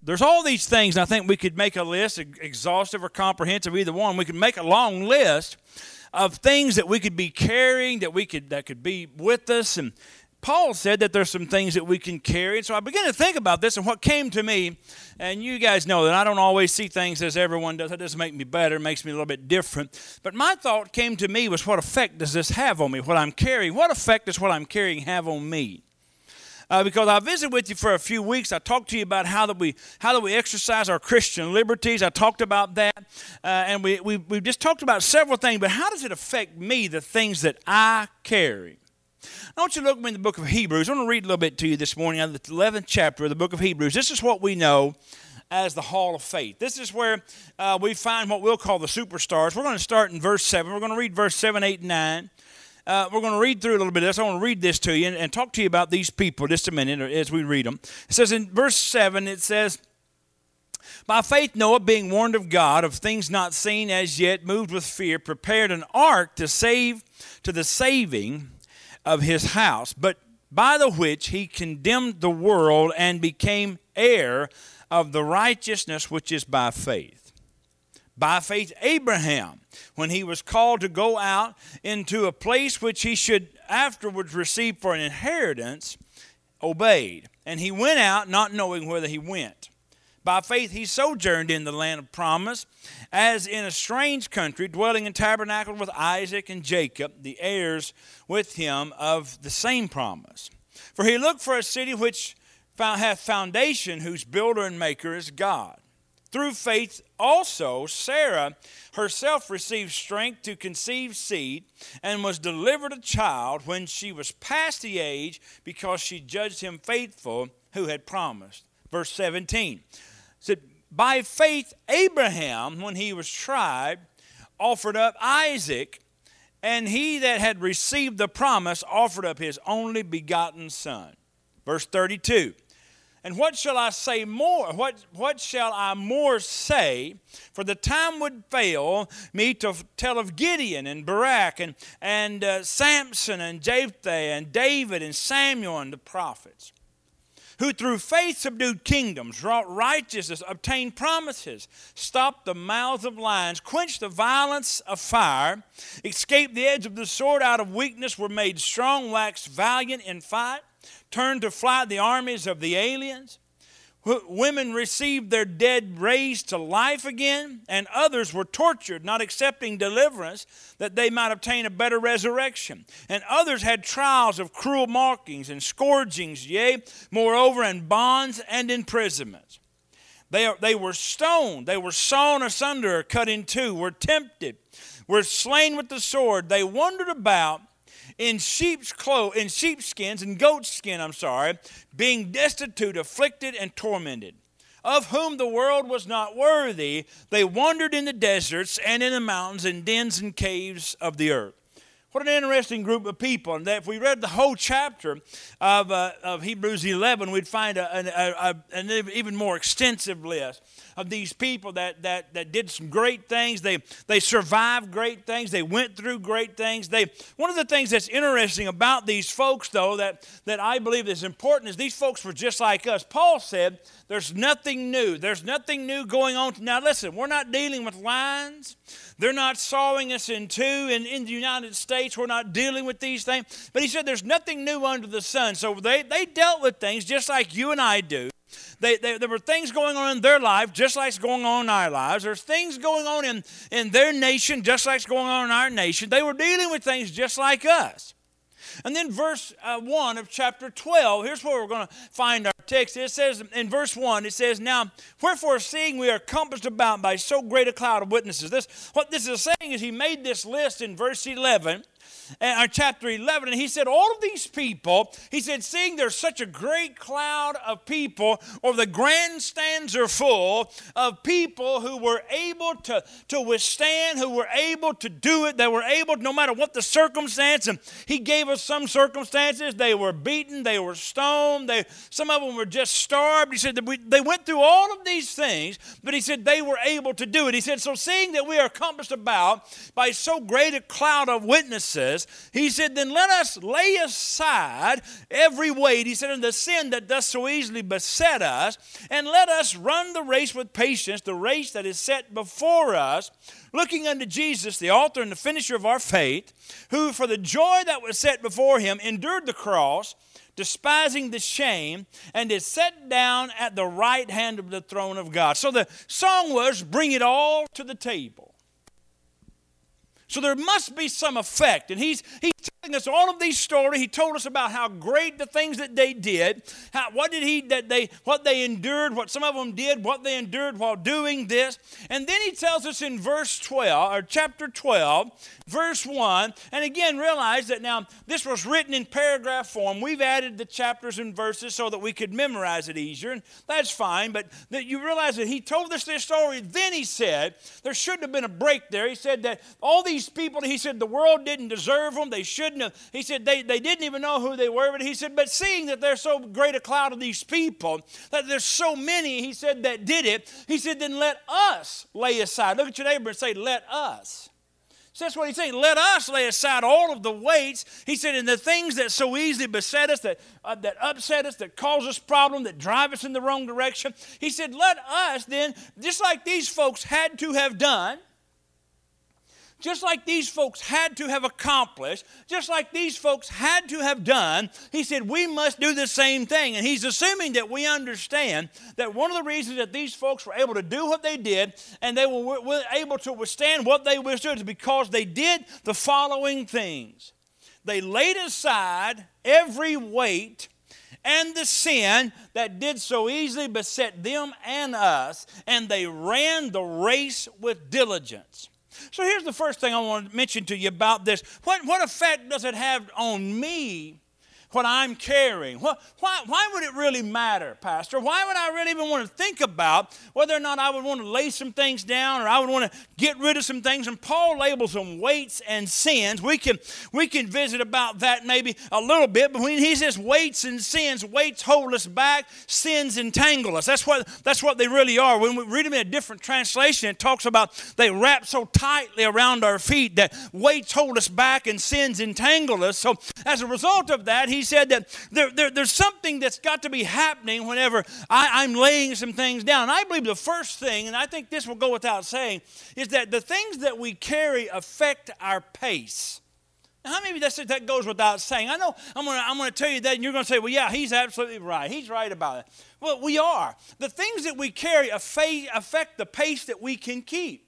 There's all these things, and I think we could make a list, exhaustive or comprehensive, either one. We could make a long list of things that we could be carrying, that could be with us. And Paul said that there's some things that we can carry. And so I began to think about this, and what came to me, and you guys know that I don't always see things as everyone does. That doesn't make me better. It makes me a little bit different. But my thought came to me was, what effect does this have on me, what I'm carrying? What effect does what I'm carrying have on me? Because I visited with you for a few weeks. I talked to you about how that we exercise our Christian liberties. I talked about that, and we just talked about several things. But how does it affect me, the things that I carry? I want you to look with me in the book of Hebrews. I want to read a little bit to you this morning out of the 11th chapter of the book of Hebrews. This is what we know as the Hall of Faith. This is where we find what we'll call the superstars. We're going to start in verse 7. We're going to read verse 7, 8, and 9. We're going to read through a little bit of this. I want to read this to you and talk to you about these people just a minute as we read them. It says in verse 7, it says, "By faith Noah, being warned of God of things not seen as yet, moved with fear, prepared an ark to the saving of his house, but by the which he condemned the world and became heir of the righteousness which is by faith. By faith Abraham, when he was called to go out into a place which he should afterwards receive for an inheritance, obeyed. And he went out not knowing whither he went. By faith he sojourned in the land of promise, as in a strange country, dwelling in tabernacles with Isaac and Jacob, the heirs with him of the same promise. For he looked for a city which hath foundation, whose builder and maker is God. Through faith also Sarah herself received strength to conceive seed, and was delivered a child when she was past the age, because she judged him faithful who had promised." Verse 17 said, "By faith Abraham, when he was tried, offered up Isaac, and he that had received the promise offered up his only begotten son." Verse 32. "And what shall I say more? What shall I more say? For the time would fail me to tell of Gideon and Barak and Samson and Jephthah and David and Samuel and the prophets, who through faith subdued kingdoms, wrought righteousness, obtained promises, stopped the mouths of lions, quenched the violence of fire, escaped the edge of the sword, out of weakness were made strong, waxed valiant in fight, turned to flight the armies of the aliens. Women received their dead raised to life again, and others were tortured, not accepting deliverance, that they might obtain a better resurrection. And others had trials of cruel mockings and scourgings, yea, moreover, and bonds and imprisonments. They were stoned, they were sawn asunder, or cut in two, were tempted, were slain with the sword. They wandered about in sheepskins and goatskin, being destitute, afflicted, and tormented, of whom the world was not worthy. They wandered in the deserts and in the mountains, in dens and caves of the earth." What an interesting group of people. And that if we read the whole chapter of Hebrews 11, we'd find an even more extensive list of these people that did some great things. They survived great things. They went through great things. One of the things that's interesting about these folks, though, that I believe is important, is these folks were just like us. Paul said, there's nothing new. There's nothing new going on. Now listen, we're not dealing with lions. They're not sawing us in two in the United States. We're not dealing with these things. But he said there's nothing new under the sun. So they dealt with things just like you and I do. There were things going on in their life just like it's going on in our lives. There's things going on in their nation just like it's going on in our nation. They were dealing with things just like us. And then verse 1 of chapter 12, here's where we're going to find our text. It says in verse 1, it says, "Now, wherefore seeing we are compassed about by so great a cloud of witnesses." What this is saying is he made this list in verse 11, chapter 11, and he said all of these people, he said, seeing there's such a great cloud of people, or the grandstands are full of people who were able to withstand, who were able to do it, they were able, no matter what the circumstance, and he gave us some circumstances, they were beaten, they were stoned, some of them were just starved. He said that they went through all of these things, but he said they were able to do it. He said, so seeing that we are compassed about by so great a cloud of witnesses, verses, he said, then let us lay aside every weight, he said, and the sin that does so easily beset us, and let us run the race with patience, the race that is set before us, looking unto Jesus, the author and the finisher of our faith, who for the joy that was set before him endured the cross, despising the shame, and is set down at the right hand of the throne of God. So the song was, bring it all to the table. So there must be some effect. And he's telling us all of these stories. He told us about how great the things that they did, what they endured, what some of them did, what they endured while doing this. And then he tells us in verse 12, or chapter 12, verse 1, and again realize that now this was written in paragraph form. We've added the chapters and verses so that we could memorize it easier, and that's fine. But that you realize that he told us this story. Then he said there shouldn't have been a break there. He said that all these people, he said the world didn't deserve them. They shouldn't have. He said they didn't even know who they were. But he said, but seeing that there's so great a cloud of these people, that there's so many, he said, that did it, he said, then let us lay aside. Look at your neighbor and say, let us. So that's what he's saying. Let us lay aside all of the weights. He said, and the things that so easily beset us, that upset us, that cause us problems, that drive us in the wrong direction. He said, let us then, just like these folks had to have done, just like these folks had to have accomplished, just like these folks had to have done, he said, we must do the same thing. And he's assuming that we understand that one of the reasons that these folks were able to do what they did and they were able to withstand what they withstood is because they did the following things. They laid aside every weight and the sin that did so easily beset them and us, and they ran the race with diligence. So here's the first thing I want to mention to you about this. What effect does it have on me, what I'm carrying? Why would it really matter, Pastor? Why would I really even want to think about whether or not I would want to lay some things down or I would want to get rid of some things? And Paul labels them weights and sins. We can visit about that maybe a little bit, but when he says weights and sins, weights hold us back, sins entangle us. That's what they really are. When we read them in a different translation, it talks about they wrap so tightly around our feet that weights hold us back and sins entangle us. So as a result of that, he said that there's something that's got to be happening whenever I'm laying some things down. And I believe the first thing, and I think this will go without saying, is that the things that we carry affect our pace. Now, how many that goes without saying? I know I'm going to tell you that, and you're going to say, well, yeah, he's absolutely right. He's right about it. Well, we are. The things that we carry affect the pace that we can keep.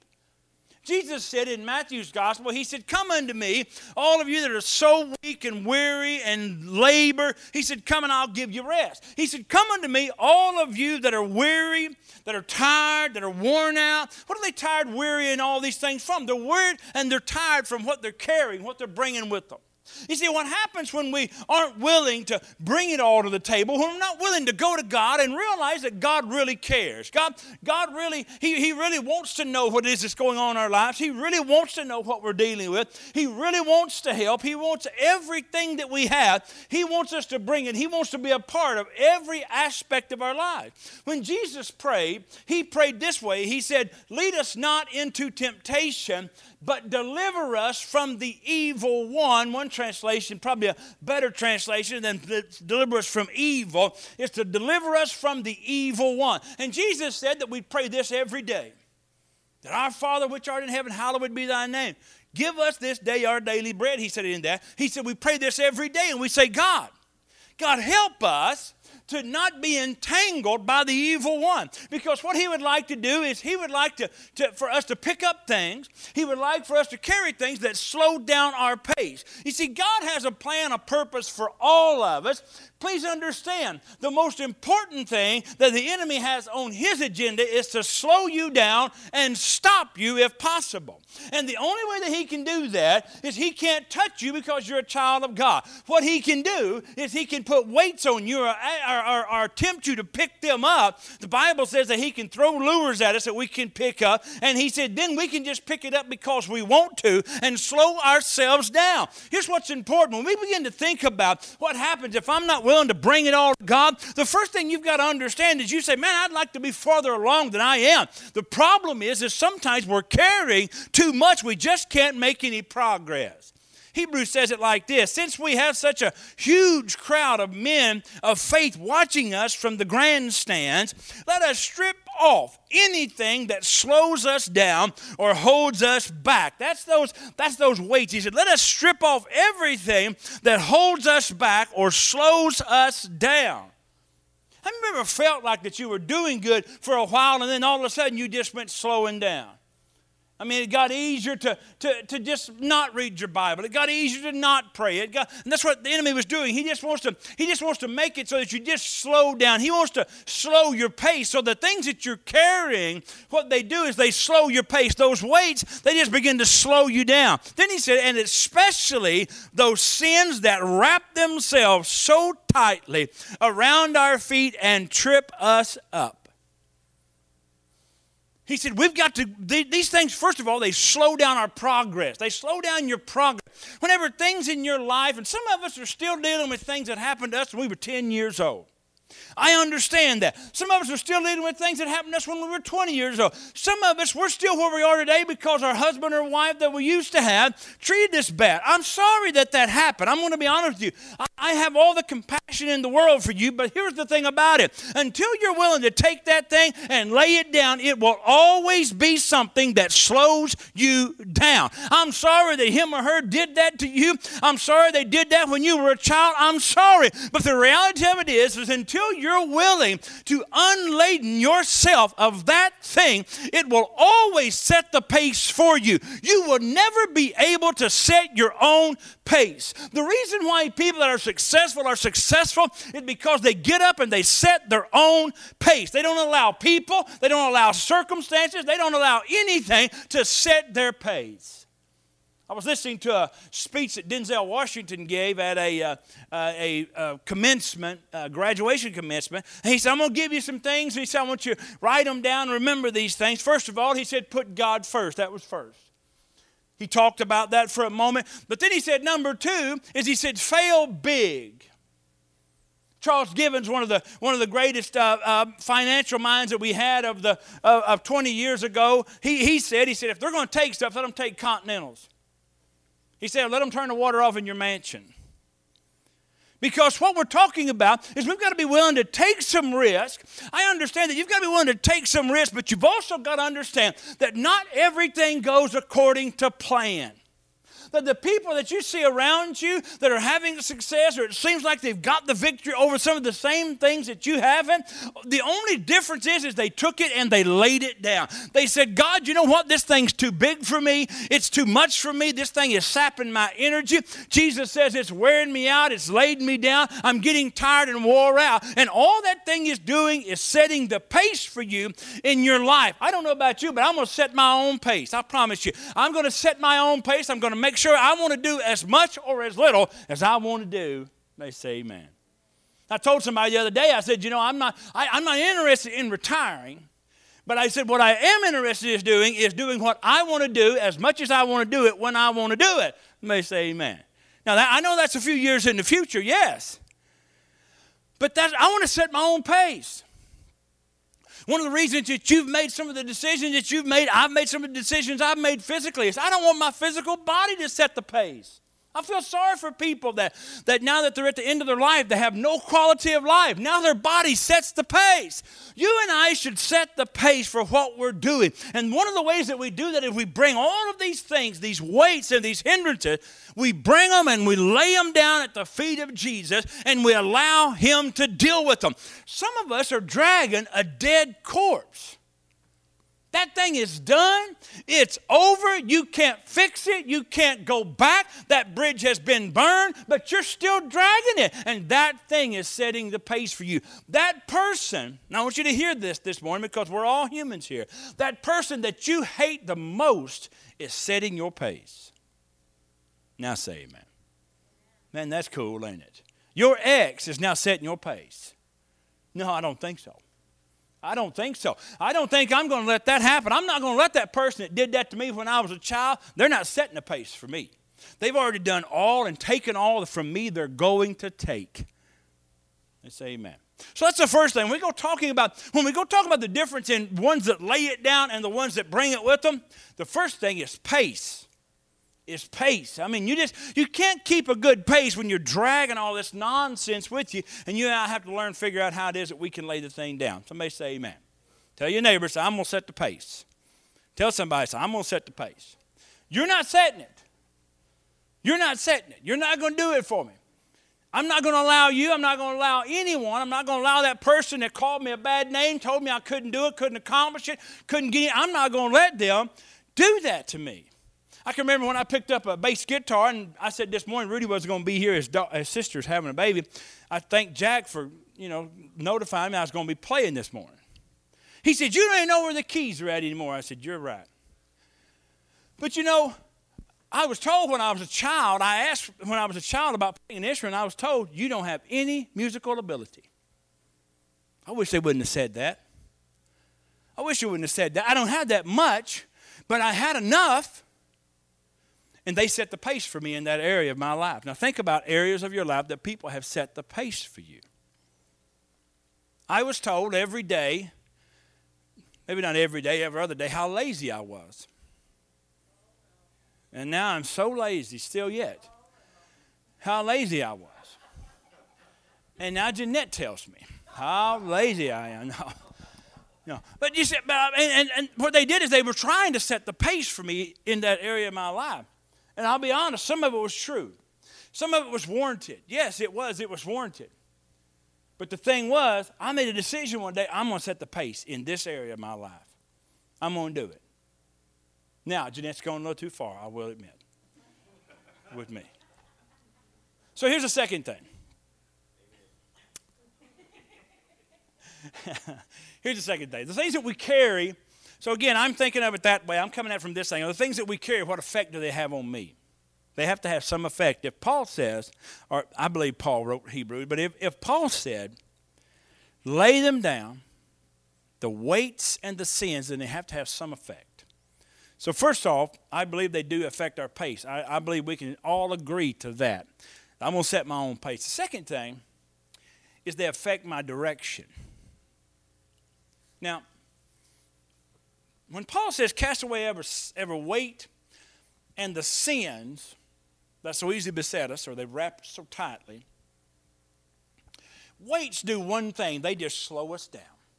Jesus said in Matthew's gospel, he said, come unto me, all of you that are so weak and weary and labor. He said, come and I'll give you rest. He said, come unto me, all of you that are weary, that are tired, that are worn out. What are they tired, weary, and all these things from? They're weary and they're tired from what they're carrying, what they're bringing with them. You see, what happens when we aren't willing to bring it all to the table, when we're not willing to go to God and realize that God really cares. God really, He really wants to know what it is that's going on in our lives. He really wants to know what we're dealing with. He really wants to help. He wants everything that we have. He wants us to bring it. He wants to be a part of every aspect of our life. When Jesus prayed, He prayed this way. He said, lead us not into temptation, but deliver us from the evil one. One translation, probably a better translation than deliver us from evil, is to deliver us from the evil one. And Jesus said that we pray this every day. That our Father which art in heaven, hallowed be thy name. Give us this day our daily bread. He said it in that. He said we pray this every day and we say, God help us to not be entangled by the evil one. Because what he would like to do is he would like for us to pick up things. He would like for us to carry things that slow down our pace. You see, God has a plan, a purpose for all of us. Please understand, the most important thing that the enemy has on his agenda is to slow you down and stop you if possible. And the only way that he can do that is he can't touch you because you're a child of God. What he can do is he can put weights on you or tempt you to pick them up. The Bible says that he can throw lures at us that we can pick up. And he said then we can just pick it up because we want to and slow ourselves down. Here's what's important. When we begin to think about what happens if I'm not willing to bring it all to God, the first thing you've got to understand is you say, man, I'd like to be farther along than I am. The problem is sometimes we're carrying too much. We just can't make any progress. Hebrews says it like this: since we have such a huge crowd of men of faith watching us from the grandstands, let us strip off anything that slows us down or holds us back. That's those weights. He said, let us strip off everything that holds us back or slows us down. Have you ever felt like that you were doing good for a while and then all of a sudden you just went slowing down? I mean, it got easier to just not read your Bible. It got easier to not pray. And that's what the enemy was doing. He just wants to make it so that you just slow down. He wants to slow your pace. So the things that you're carrying, what they do is they slow your pace. Those weights, they just begin to slow you down. Then he said, and especially those sins that wrap themselves so tightly around our feet and trip us up. He said, we've got to, these things, first of all, they slow down our progress. They slow down your progress. Whenever things in your life, and some of us are still dealing with things that happened to us when we were 10 years old. I understand that. Some of us are still dealing with things that happened to us when we were 20 years old. Some of us, we're still where we are today because our husband or wife that we used to have treated us bad. I'm sorry that happened. I'm going to be honest with you. I have all the compassion in the world for you, but here's the thing about it. Until you're willing to take that thing and lay it down, it will always be something that slows you down. I'm sorry that him or her did that to you. I'm sorry they did that when you were a child. I'm sorry. But the reality of it is until you're willing to unladen yourself of that thing, it will always set the pace for you. You will never be able to set your own pace. The reason why people that are successful is because they get up and they set their own pace. They don't allow people, they don't allow circumstances, they don't allow anything to set their pace. I was listening to a speech that Denzel Washington gave at a commencement, graduation commencement. And he said, I'm going to give you some things. And he said, I want you to write them down and remember these things. First of all, he said, put God first. That was first. He talked about that for a moment. But then he said, number two is he said, fail big. Charles Gibbons, one of the greatest financial minds that we had of 20 years ago, he said, if they're going to take stuff, let them take Continentals. He said, let them turn the water off in your mansion. Because what we're talking about is we've got to be willing to take some risk. I understand that you've got to be willing to take some risk, but you've also got to understand that not everything goes according to plan. That the people that you see around you that are having success, or it seems like they've got the victory over some of the same things that you haven't, the only difference is they took it and they laid it down. They said, God, you know what? This thing's too big for me. It's too much for me. This thing is sapping my energy. Jesus says it's wearing me out. It's laid me down. I'm getting tired and wore out. And all that thing is doing is setting the pace for you in your life. I don't know about you, but I'm going to set my own pace. I promise you. I'm going to set my own pace. I'm going to make sure I want to do as much or as little as I want to do. They say amen. I told somebody the other day, I said, I'm not interested in retiring, but I said what I am interested is doing what I want to do as much as I want to do it when I want to do it. They say amen. Now, I know that's a few years in the future, yes, but I want to set my own pace. One of the reasons that you've made some of the decisions that you've made, I've made some of the decisions I've made physically, is I don't want my physical body to set the pace. I feel sorry for people that now that they're at the end of their life, they have no quality of life. Now their body sets the pace. You and I should set the pace for what we're doing. And one of the ways that we do that is we bring all of these things, these weights and these hindrances, we bring them and we lay them down at the feet of Jesus and we allow him to deal with them. Some of us are dragging a dead corpse. That thing is done. It's over. You can't fix it. You can't go back. That bridge has been burned, but you're still dragging it. And that thing is setting the pace for you. That person, and I want you to hear this morning because we're all humans here. That person that you hate the most is setting your pace. Now say amen. Man, that's cool, ain't it? Your ex is now setting your pace. No, I don't think so. I don't think so. I don't think I'm going to let that happen. I'm not going to let that person that did that to me when I was a child, they're not setting the pace for me. They've already done all and taken all from me they're going to take. Let's say amen. So that's the first thing. When we go talking about the difference in ones that lay it down and the ones that bring it with them, the first thing is pace. is pace. I mean, you can't keep a good pace when you're dragging all this nonsense with you, and you and I have to learn, figure out how it is that we can lay the thing down. Somebody say amen. Tell your neighbor, say, I'm going to set the pace. Tell somebody, say, I'm going to set the pace. You're not setting it. You're not setting it. You're not going to do it for me. I'm not going to allow you. I'm not going to allow anyone. I'm not going to allow that person that called me a bad name, told me I couldn't do it, couldn't accomplish it, couldn't get it. I'm not going to let them do that to me. I can remember when I picked up a bass guitar, and I said this morning Rudy was going to be here. His sister's having a baby. I thanked Jack for, notifying me I was going to be playing this morning. He said, you don't even know where the keys are at anymore. I said, you're right. But I was told when I was a child, I asked when I was a child about playing an instrument, I was told, you don't have any musical ability. I wish they wouldn't have said that. I wish they wouldn't have said that. I don't have that much, but I had enough. And they set the pace for me in that area of my life. Now think about areas of your life that people have set the pace for you. I was told every day, maybe not every day, every other day, how lazy I was. And now I'm so lazy still yet. How lazy I was. And now Jeanette tells me how lazy I am. No. But you said, and what they did is they were trying to set the pace for me in that area of my life. And I'll be honest, some of it was true. Some of it was warranted. Yes, it was warranted. But the thing was, I made a decision one day, I'm going to set the pace in this area of my life. I'm going to do it. Now, Jeanette's going a little too far, I will admit, with me. So here's the second thing. Here's the second thing. The things that we carry. So again, I'm thinking of it that way. I'm coming at it from this thing. The things that we carry, what effect do they have on me? They have to have some effect. If Paul says, or I believe Paul wrote Hebrews, but if Paul said, lay them down, the weights and the sins, then they have to have some effect. So first off, I believe they do affect our pace. I believe we can all agree to that. I'm going to set my own pace. The second thing is they affect my direction. Now, when Paul says cast away every weight and the sins that so easily beset us, or they wrap us so tightly, weights do one thing. They just slow us down.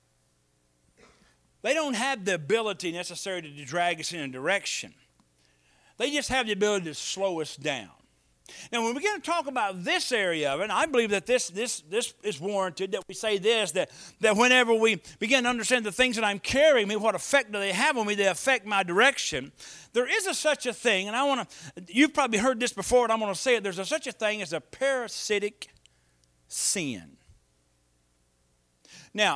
They don't have the ability necessarily to drag us in a direction. They just have the ability to slow us down. Now, when we begin to talk about this area of it, I believe that this is warranted, that we say this, that whenever we begin to understand the things that I'm carrying, what effect do they have on me? They affect my direction. There is such a thing, and you've probably heard this before, and I'm going to say it, there's such a thing as a parasitic sin. Now,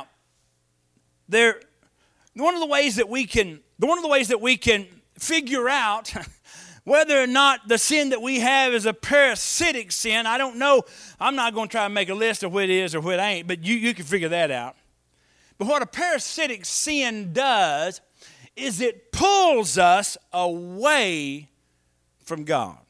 one of the ways that we can figure out whether or not the sin that we have is a parasitic sin, I don't know. I'm not going to try to make a list of what it is or what it ain't, but you can figure that out. But what a parasitic sin does is it pulls us away from God.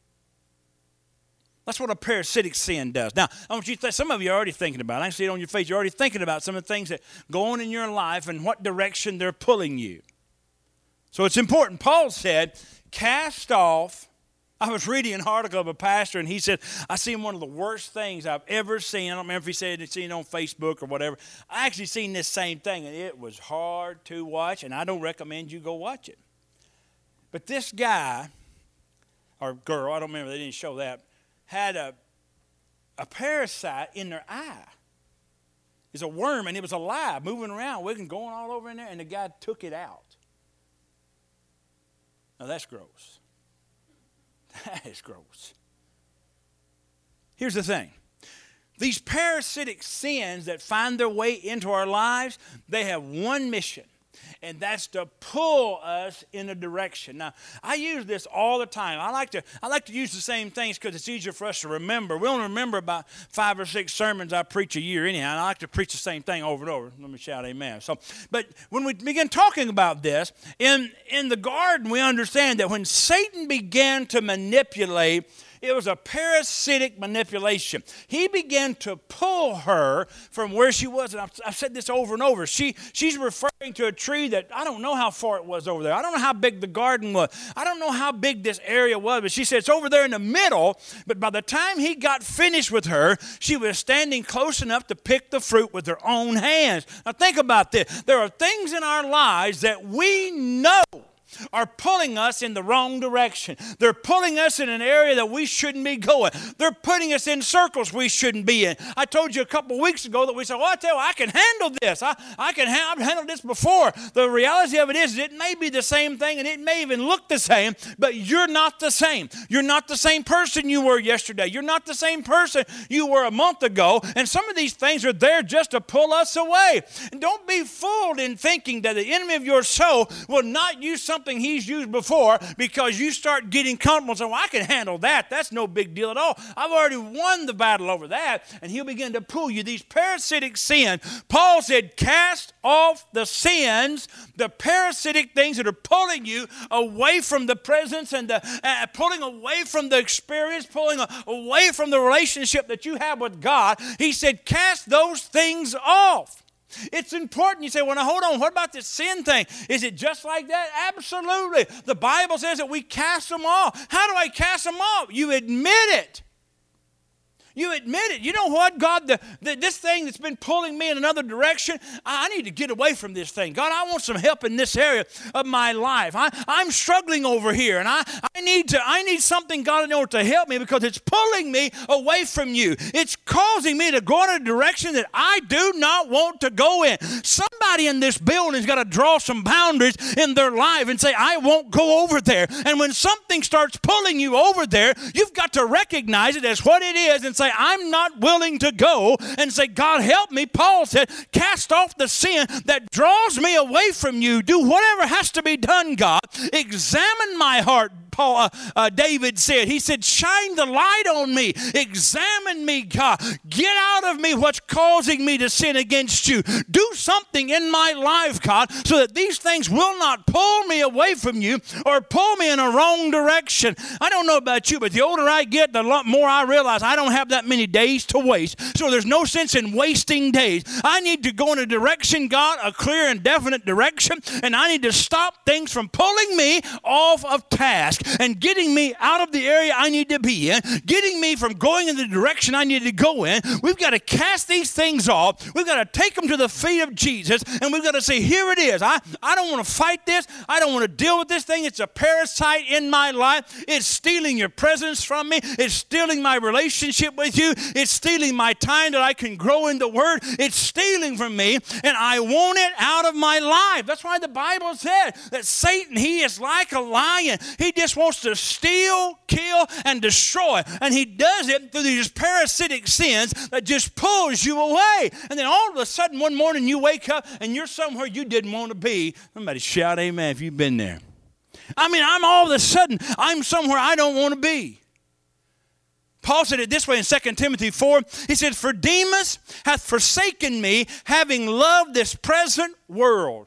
That's what a parasitic sin does. Now, I want you to some of you are already thinking about it. I can see it on your face. You're already thinking about some of the things that go on in your life and what direction they're pulling you. So it's important. Paul said, cast off. I was reading an article of a pastor, and he said, I seen one of the worst things I've ever seen. I don't remember if he said he'd seen it on Facebook or whatever. I actually seen this same thing, and it was hard to watch, and I don't recommend you go watch it. But this guy, or girl, I don't remember, they didn't show that, had a parasite in their eye. It's a worm, and it was alive, moving around, wiggling, going all over in there, and the guy took it out. Now, that's gross. That is gross. Here's the thing. These parasitic sins that find their way into our lives, they have one mission, and that's to pull us in a direction. Now, I use this all the time. I like to use the same things because it's easier for us to remember. We only remember about 5 or 6 sermons I preach a year anyhow, and I like to preach the same thing over and over. Let me shout amen. But when we begin talking about this, in the garden, we understand that when Satan began to manipulate It was a parasitic manipulation. He began to pull her from where she was. And I've said this over and over. She's referring to a tree that I don't know how far it was over there. I don't know how big the garden was. I don't know how big this area was. But she said it's over there in the middle. But by the time he got finished with her, she was standing close enough to pick the fruit with her own hands. Now think about this. There are things in our lives that we know are pulling us in the wrong direction. They're pulling us in an area that we shouldn't be going. They're putting us in circles we shouldn't be in. I told you a couple of weeks ago that we said, well, I tell you, I can handle this. I've handled this before. The reality of it is it may be the same thing and it may even look the same, but you're not the same. You're not the same person you were yesterday. You're not the same person you were a month ago. And some of these things are there just to pull us away. And don't be fooled in thinking that the enemy of your soul will not use something he's used before because you start getting comfortable and say, well, I can handle that. That's no big deal at all. I've already won the battle over that. And he'll begin to pull you. These parasitic sins, Paul said, cast off the sins, the parasitic things that are pulling you away from the presence and pulling away from the experience, pulling away from the relationship that you have with God. He said, cast those things off. It's important. You say, well, now hold on. What about this sin thing? Is it just like that? Absolutely. The Bible says that we cast them off. How do I cast them off? You admit it. You admit it. You know what, God, this thing that's been pulling me in another direction, I need to get away from this thing. God, I want some help in this area of my life. I'm struggling over here, and I need something, God, in order to help me because it's pulling me away from you. It's causing me to go in a direction that I do not want to go in. Somebody in this building's got to draw some boundaries in their life and say, I won't go over there. And when something starts pulling you over there, you've got to recognize it as what it is and say, I'm not willing to go, and say, God, help me. Paul said, cast off the sin that draws me away from you. Do whatever has to be done, God. Examine my heart, David said. He said, shine the light on me. Examine me, God. Get out of me what's causing me to sin against you. Do something in my life, God, so that these things will not pull me away from you or pull me in a wrong direction. I don't know about you, but the older I get, the more I realize I don't have that many days to waste. So there's no sense in wasting days. I need to go in a direction, God, a clear and definite direction, and I need to stop things from pulling me off of task and getting me out of the area I need to be in, getting me from going in the direction I need to go in. We've got to cast these things off. We've got to take them to the feet of Jesus, and we've got to say, here it is. I don't want to fight this. I don't want to deal with this thing. It's a parasite in my life. It's stealing your presence from me. It's stealing my relationship with you. It's stealing my time that I can grow in the Word. It's stealing from me, and I want it out of my life. That's why the Bible said that Satan, he is like a lion. He just wants to steal, kill, and destroy. And he does it through these parasitic sins that just pulls you away. And then all of a sudden, one morning you wake up and you're somewhere you didn't want to be. Somebody shout amen if you've been there. I'm all of a sudden, I'm somewhere I don't want to be. Paul said it this way in 2 Timothy 4. He said, for Demas hath forsaken me, having loved this present world.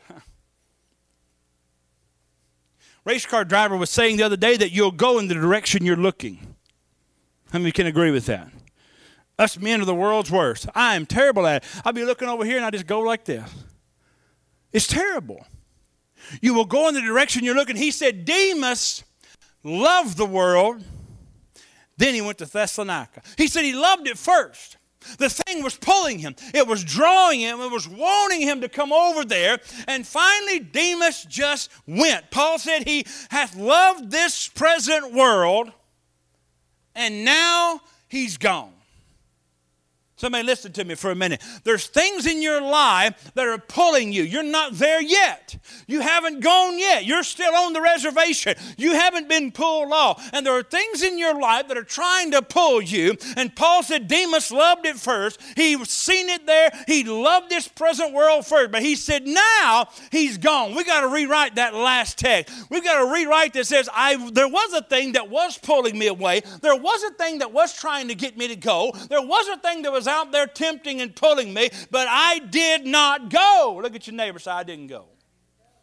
Race car driver was saying the other day that you'll go in the direction you're looking. How many can agree with that? Us men are the world's worst. I am terrible at it. I'll be looking over here and I just go like this. It's terrible. You will go in the direction you're looking. He said Demas loved the world. Then he went to Thessalonica. He said he loved it first. The thing was pulling him. It was drawing him. It was wanting him to come over there. And finally, Demas just went. Paul said he hath loved this present world, and now he's gone. Somebody listen to me for a minute. There's things in your life that are pulling you. You're not there yet. You haven't gone yet. You're still on the reservation. You haven't been pulled off. And there are things in your life that are trying to pull you. And Paul said Demas loved it first. He's seen it there. He loved this present world first. But he said now he's gone. We got to rewrite that last text. We've got to rewrite that says there was a thing that was pulling me away. There was a thing that was trying to get me to go. There was a thing that was out there tempting and pulling me, but I did not go. Look at your neighbor, say, I didn't go.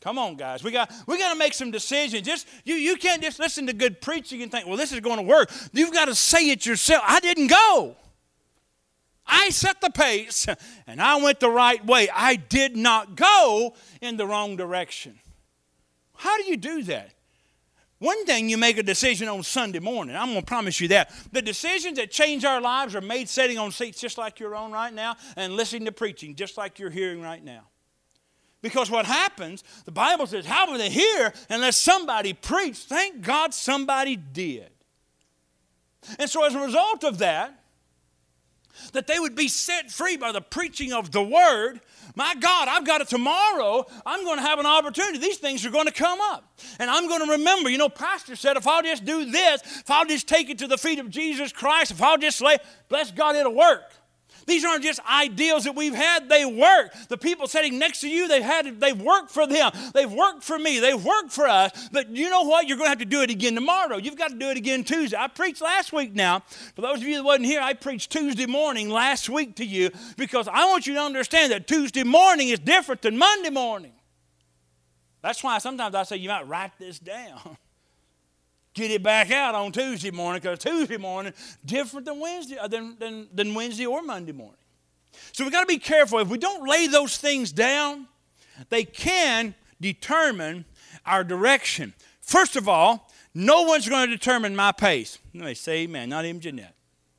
Come on, guys. We got to make some decisions. You can't just listen to good preaching and think, well, this is going to work. You've got to say it yourself. I didn't go. I set the pace, and I went the right way. I did not go in the wrong direction. How do you do that? One thing, you make a decision on Sunday morning. I'm going to promise you that. The decisions that change our lives are made sitting on seats just like you're on right now and listening to preaching just like you're hearing right now. Because what happens, the Bible says, how will they hear unless somebody preached? Thank God somebody did. And so as a result of that they would be set free by the preaching of the Word. My God, I've got it tomorrow. I'm going to have an opportunity. These things are going to come up. And I'm going to remember, Pastor said, if I'll just do this, if I'll just take it to the feet of Jesus Christ, if I'll just bless God, it'll work. These aren't just ideals that we've had. They work. The people sitting next to you, they've worked for them. They've worked for me. They've worked for us. But you know what? You're going to have to do it again tomorrow. You've got to do it again Tuesday. I preached last week now. For those of you that wasn't here, I preached Tuesday morning last week to you because I want you to understand that Tuesday morning is different than Monday morning. That's why sometimes I say you might write this down. Get it back out on Tuesday morning, because Tuesday morning different than Wednesday than Wednesday or Monday morning. So we've got to be careful. If we don't lay those things down, they can determine our direction. First of all, no one's going to determine my pace. Let me say amen, not even Jeanette.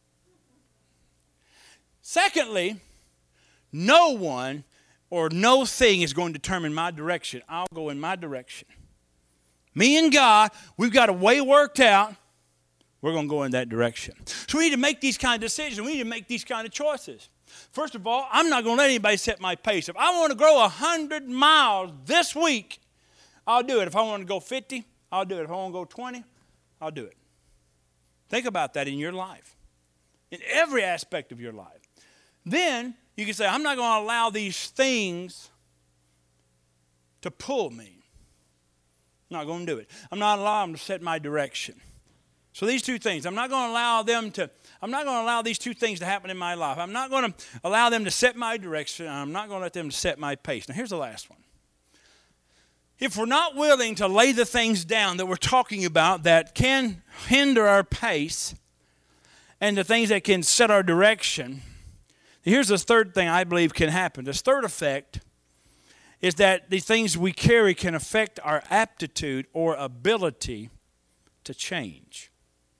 Secondly, no one or no thing is going to determine my direction. I'll go in my direction. Me and God, we've got a way worked out. We're going to go in that direction. So we need to make these kind of decisions. We need to make these kind of choices. First of all, I'm not going to let anybody set my pace. If I want to grow 100 miles this week, I'll do it. If I want to go 50, I'll do it. If I want to go 20, I'll do it. Think about that in your life, in every aspect of your life. Then you can say, I'm not going to allow these things to pull me. I'm not going to do it. I'm not allowing them to set my direction. So these two things, I'm not going to allow these two things to happen in my life. I'm not going to allow them to set my direction. I'm not going to let them set my pace. Now here's the last one. If we're not willing to lay the things down that we're talking about that can hinder our pace and the things that can set our direction, here's the third thing I believe can happen. This third effect is that the things we carry can affect our aptitude or ability to change.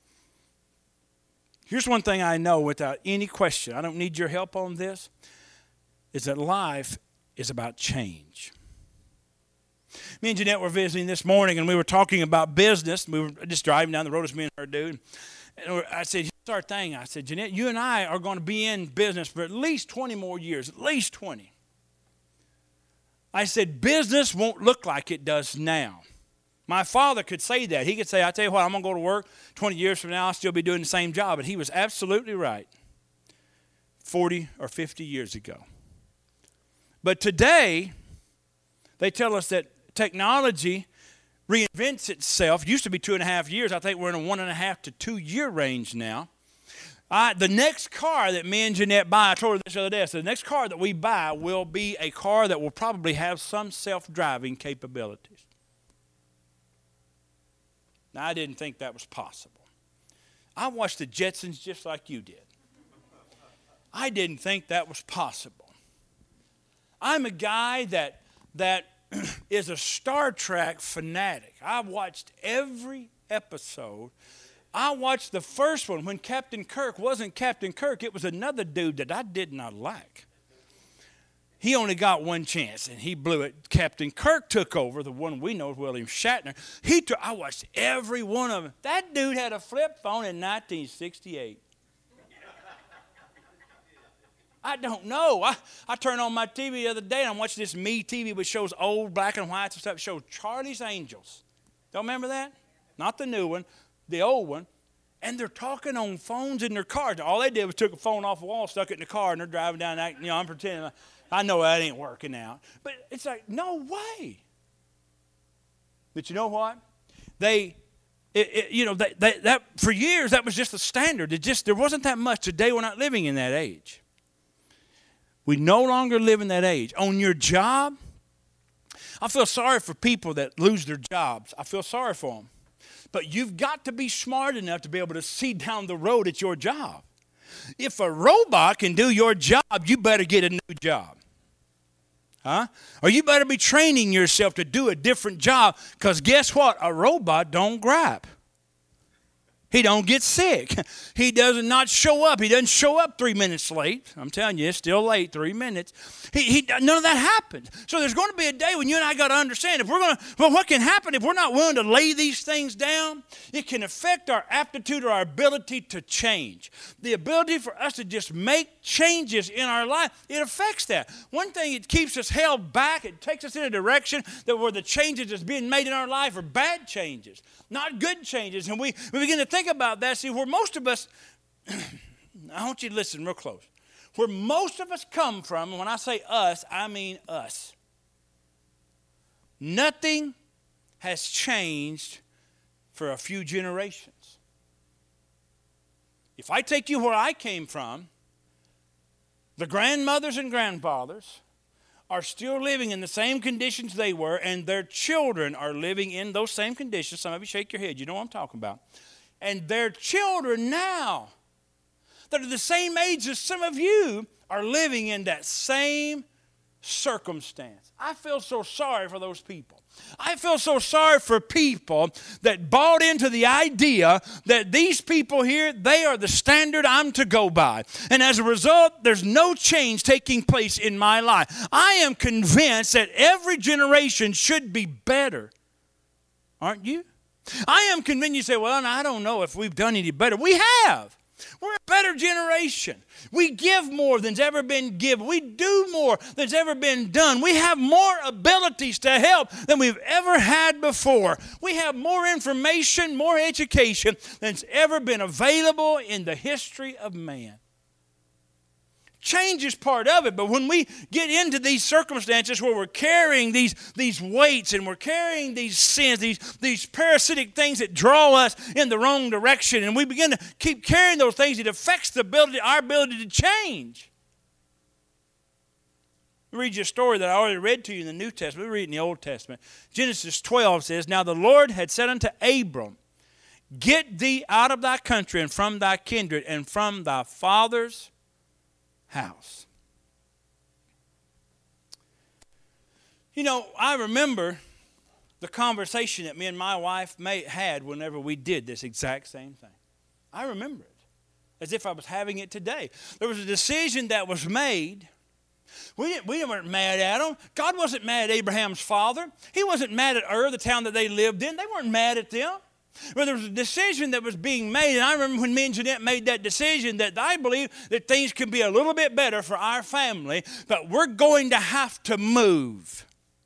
Here's one thing I know without any question, I don't need your help on this, is that life is about change. Me and Jeanette were visiting this morning, and we were talking about business. We were just driving down the road as me and her do. And I said, here's our thing. I said, Jeanette, you and I are going to be in business for at least 20 more years, at least 20. I said, business won't look like it does now. My father could say that. He could say, I tell you what, I'm going to go to work 20 years from now, I'll still be doing the same job. And he was absolutely right 40 or 50 years ago. But today, they tell us that technology reinvents itself. It used to be 2.5 years. I think we're in a 1.5 to 2 year range now. The next car that me and Jeanette buy, I told her this the other day, I said, the next car that we buy will be a car that will probably have some self-driving capabilities. Now, I didn't think that was possible. I watched the Jetsons just like you did. I didn't think that was possible. I'm a guy that is a Star Trek fanatic. I've watched every episode. I watched the first one when Captain Kirk wasn't Captain Kirk. It was another dude that I did not like. He only got one chance, and he blew it. Captain Kirk took over, the one we know is William Shatner. I watched every one of them. That dude had a flip phone in 1968. I don't know. I turned on my TV the other day, and I'm watching this MeTV, which shows old black and whites and stuff. It shows Charlie's Angels. Don't remember that? Not the new one. The old one, and they're talking on phones in their cars. All they did was took a phone off the wall, stuck it in the car, and they're driving down. I'm pretending. I know that ain't working out, but it's like no way. But you know what? That for years that was just the standard. There wasn't that much. Today we're not living in that age. We no longer live in that age. On your job, I feel sorry for people that lose their jobs. I feel sorry for them. But you've got to be smart enough to be able to see down the road at your job. If a robot can do your job, you better get a new job. Huh? Or you better be training yourself to do a different job, because guess what? A robot don't gripe. He don't get sick. He does not show up. He doesn't show up 3 minutes late. I'm telling you, it's still late, 3 minutes. None of that happens. So there's going to be a day when you and I got to understand, what can happen if we're not willing to lay these things down? It can affect our aptitude or our ability to change. The ability for us to just make changes in our life, it affects that. One thing, it keeps us held back. It takes us in a direction that where the changes that's being made in our life are bad changes, not good changes. And we begin to think about that. See, where most of us, I want you to listen real close. Where most of us come from, and when I say us, I mean us. Nothing has changed for a few generations. If I take you where I came from, the grandmothers and grandfathers are still living in the same conditions they were, and their children are living in those same conditions. Some of you shake your head. You know what I'm talking about. And their children now, that are the same age as some of you, are living in that same circumstance. I feel so sorry for those people. I feel so sorry for people that bought into the idea that these people here, they are the standard I'm to go by. And as a result, there's no change taking place in my life. I am convinced that every generation should be better. Aren't you? I am convinced. You say, well, I don't know if we've done any better. We have. We're a better generation. We give more than's ever been given. We do more than's ever been done. We have more abilities to help than we've ever had before. We have more information, more education than's ever been available in the history of man. Change is part of it, but when we get into these circumstances where we're carrying these weights and we're carrying these sins, these parasitic things that draw us in the wrong direction, and we begin to keep carrying those things, it affects our ability to change. I'll read you a story that I already read to you in the New Testament. We read it in the Old Testament. Genesis 12 says, Now the Lord had said unto Abram, Get thee out of thy country and from thy kindred and from thy father's house. You know, I remember the conversation that me and my wife had whenever we did this exact same thing. I remember it as if I was having it today. There was a decision that was made. We weren't mad at them. God wasn't mad at Abraham's father. He wasn't mad at Ur, the town that they lived in. They weren't mad at them. But there was a decision that was being made, and I remember when me and Jeanette made that decision that I believe that things can be a little bit better for our family, but we're going to have to move.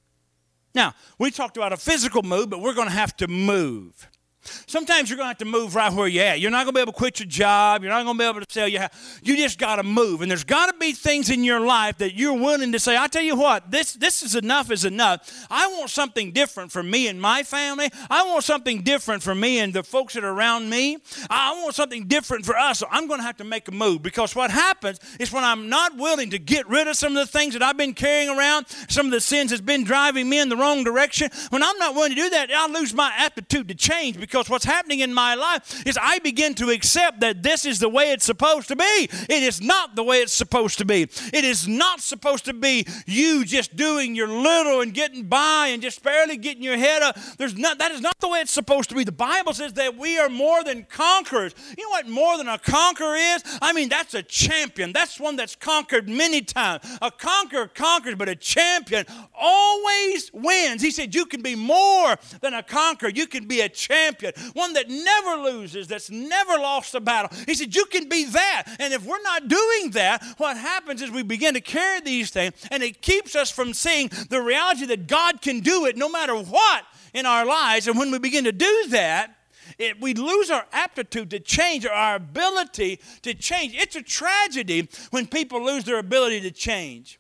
Now, we talked about a physical move, but we're going to have to move. Sometimes you're going to have to move right where you're at. You're not going to be able to quit your job. You're not going to be able to sell your house. You just got to move. And there's got to be things in your life that you're willing to say, I tell you what, this is enough is enough. I want something different for me and my family. I want something different for me and the folks that are around me. I want something different for us. So I'm going to have to make a move, because what happens is when I'm not willing to get rid of some of the things that I've been carrying around, some of the sins that's been driving me in the wrong direction, when I'm not willing to do that, I'll lose my aptitude to change. Because what's happening in my life is I begin to accept that this is the way it's supposed to be. It is not the way it's supposed to be. It is not supposed to be you just doing your little and getting by and just barely getting your head up. That is not the way it's supposed to be. The Bible says that we are more than conquerors. You know what more than a conqueror is? I mean, that's a champion. That's one that's conquered many times. A conqueror conquers, but a champion always wins. He said you can be more than a conqueror. You can be a champion. One that never loses, that's never lost a battle. He said, you can be that. And if we're not doing that, what happens is we begin to carry these things, and it keeps us from seeing the reality that God can do it no matter what in our lives. And when we begin to do that, we lose our aptitude to change, or our ability to change. It's a tragedy when people lose their ability to change.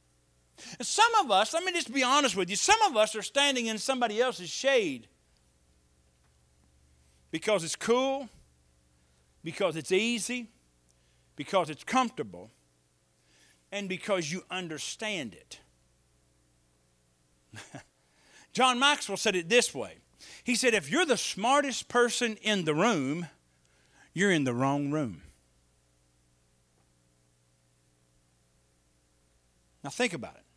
And some of us, let me just be honest with you, some of us are standing in somebody else's shade. Because it's cool, because it's easy, because it's comfortable, and because you understand it. John Maxwell said it this way. He said, if you're the smartest person in the room, you're in the wrong room. Now think about it.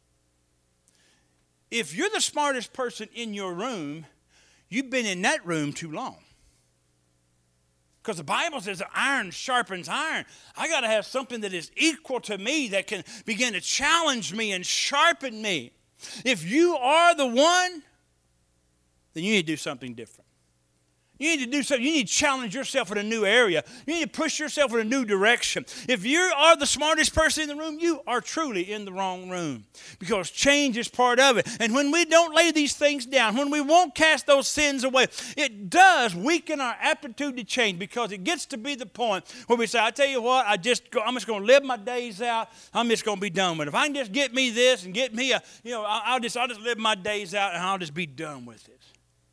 If you're the smartest person in your room, you've been in that room too long. Because the Bible says that iron sharpens iron. I got to have something that is equal to me, that can begin to challenge me and sharpen me. If you are the one, then you need to do something different. You need to do something. You need to challenge yourself in a new area. You need to push yourself in a new direction. If you are the smartest person in the room, you are truly in the wrong room, because change is part of it. And when we don't lay these things down, when we won't cast those sins away, it does weaken our aptitude to change, because it gets to be the point where we say, I tell you what, I'm just going to live my days out. I'm just going to be done with it. If I can just get me this and get me I'll just live my days out and I'll just be done with it.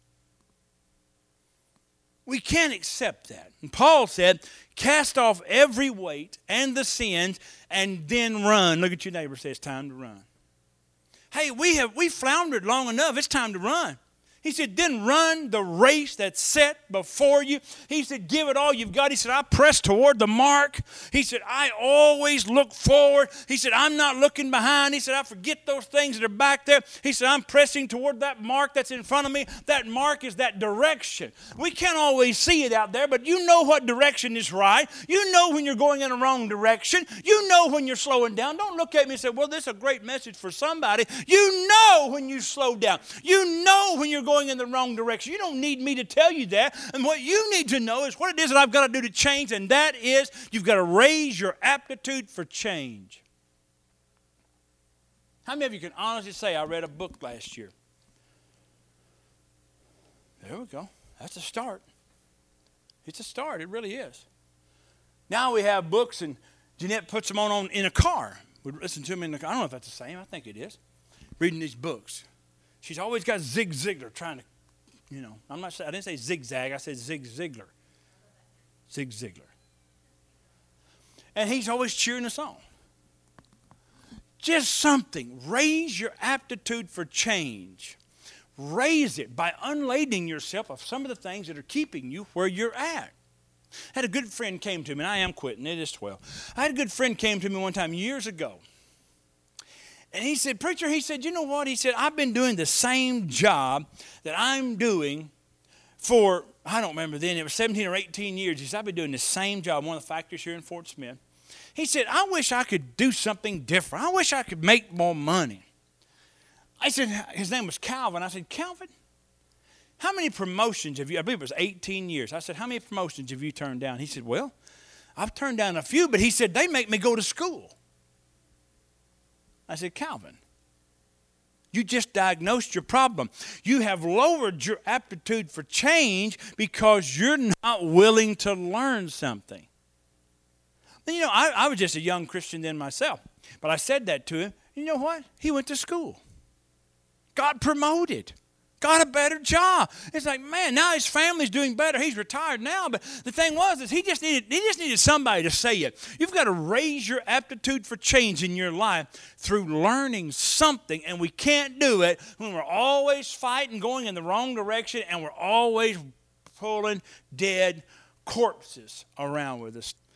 We can't accept that. And Paul said, cast off every weight and the sins and then run. Look at your neighbor, say it's time to run. Hey, we floundered long enough. It's time to run. He said, then run the race that's set before you. He said, give it all you've got. He said, I press toward the mark. He said, I always look forward. He said, I'm not looking behind. He said, I forget those things that are back there. He said, I'm pressing toward that mark that's in front of me. That mark is that direction. We can't always see it out there, but you know what direction is right. You know when you're going in the wrong direction. You know when you're slowing down. Don't look at me and say, well, this is a great message for somebody. You know when you slow down. You know when you're going in the wrong direction. You don't need me to tell you that. And what you need to know is what it is that I've got to do to change, and that is you've got to raise your aptitude for change. How many of you can honestly say, I read a book last year? There we go. That's a start. It's a start. It really is. Now we have books, and Jeanette puts them on in a car. We listen to them in the car. I don't know if that's the same. I think it is. Reading these books. She's always got Zig Ziglar trying to, I didn't say zigzag, I said Zig Ziglar. Zig Ziglar. And he's always cheering us on. Just something. Raise your aptitude for change. Raise it by unlading yourself of some of the things that are keeping you where you're at. I had a good friend came to me, and I am quitting, it is 12. I had a good friend came to me one time years ago. And he said, preacher, he said, you know what? He said, I've been doing the same job that I'm doing for, I don't remember then, it was 17 or 18 years. He said, I've been doing the same job, one of the factories here in Fort Smith. He said, I wish I could do something different. I wish I could make more money. I said, his name was Calvin. I said, Calvin, how many promotions have you, I believe it was 18 years. I said, how many promotions have you turned down? He said, well, I've turned down a few, but he said, they make me go to school. I said, Calvin, you just diagnosed your problem. You have lowered your aptitude for change because you're not willing to learn something. And I was just a young Christian then myself. But I said that to him. You know what? He went to school. Got promoted. Got a better job. It's like, man, now his family's doing better. He's retired now. But the thing is he just needed somebody to say it. You've got to raise your aptitude for change in your life through learning something. And we can't do it when we're always fighting, going in the wrong direction, and we're always pulling dead corpses around with us.